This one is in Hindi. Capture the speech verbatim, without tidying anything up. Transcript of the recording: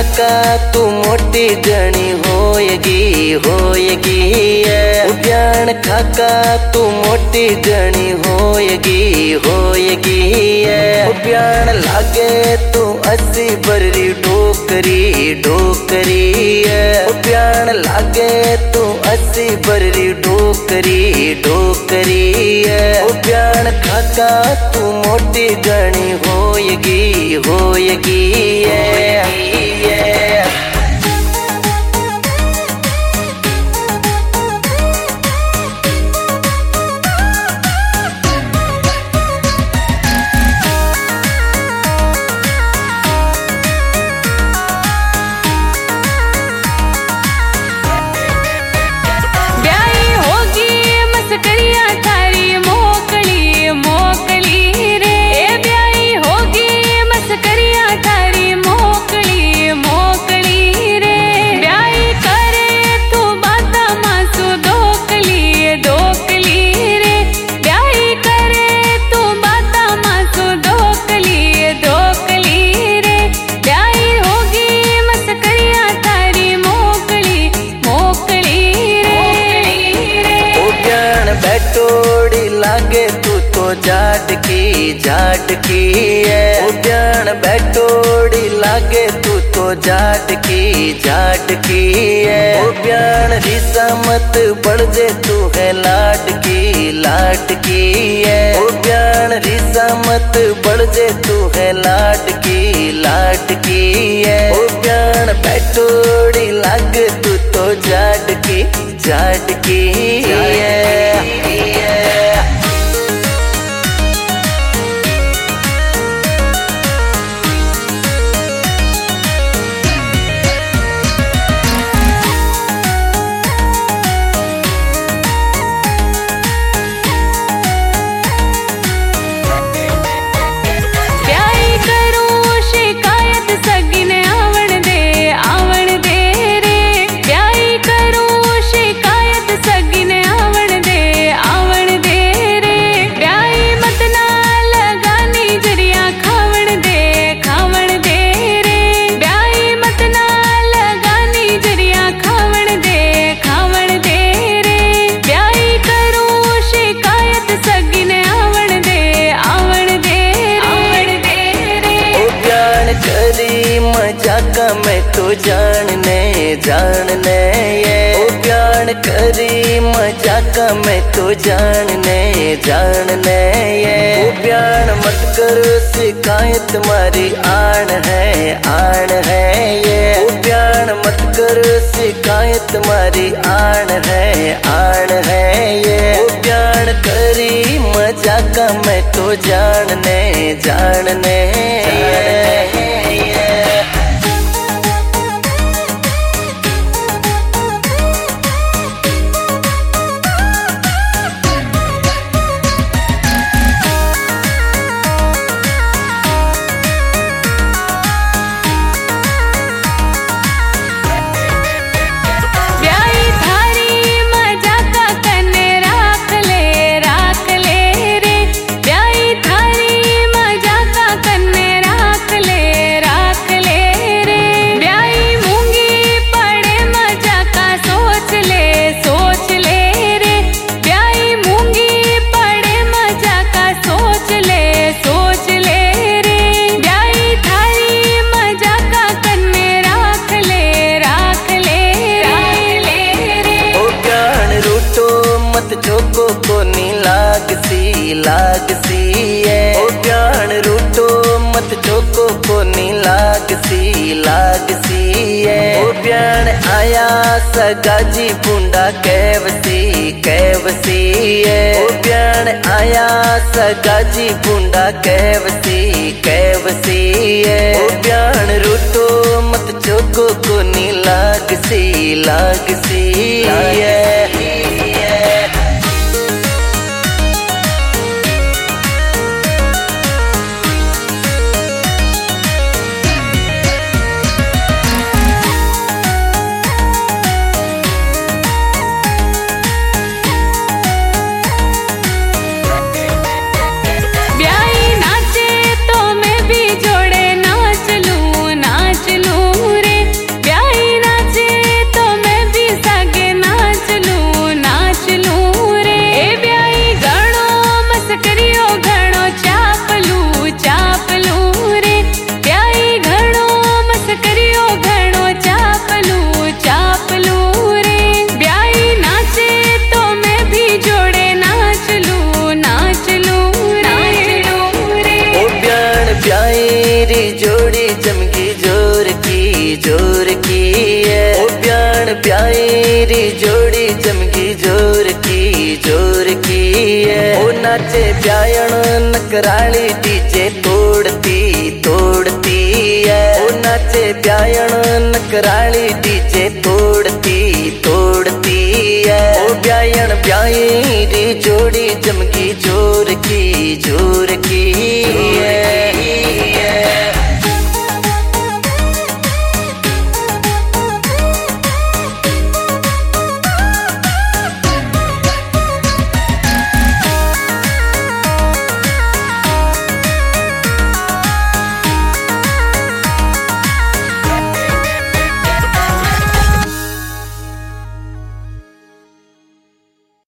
काका तू मोटी जणी होएगी होएगी ब्याण काका तू मोटी जणी होएगी होएगी ब्याण लागे तू अस्सी बररी डोकरी डोकरी ब्याण लागे तू अस्सी बररी डोकरी डोकरी ब्याण काका तू मोटी जणी होएगी होएगी लागे तू तो जाट की जाट की ब्याण बैठोड़ी लागे तू तो जाट की जाट की ब्याण रिसा मत बढ़ जे तू है लाट की लाट की ब्याण रिसा मत बढ़ जे तू है लाट की लाट की ब्याण बैठोड़ी लागे तू तो जाट की जाट की मजाका मैं तो जानने जानने ये ब्याण करी मजाका मैं तो जानने जानने ये ब्याण मत करो शिकायत मारी आन है आन है ये ब्याण मत करो शिकायत मारी आन है आन है ये ब्याण करी मजाका मैं तो जानने जानने चोको को नी लाग सी लाग सी ओ ब्याण रूटो मत चोको को नी लाग सी लाग सी ओ ब्याण आया सगाजी बुंडा कैवसी कैवसी ओ ब्याण आया सगाजी बुंडा कैवसी कैवसी ओ ब्याण रूटो मत चोको को नी लाग सी लाग सी ब्याई नाचे तो मैं भी जोड़े नाच लूं नाच लूं रे ब्यायरी जोड़ी जमगी जोर की जोर की है। ओ नाचे ब्यायण नकराली डीजे तोड़ती तोड़ती है। ओ नाचे ब्यायण नकराली डीजे तोड़ती तोड़ती है। ओ ब्यायण ब्यायरी जोड़ी जमगी जोर की जोर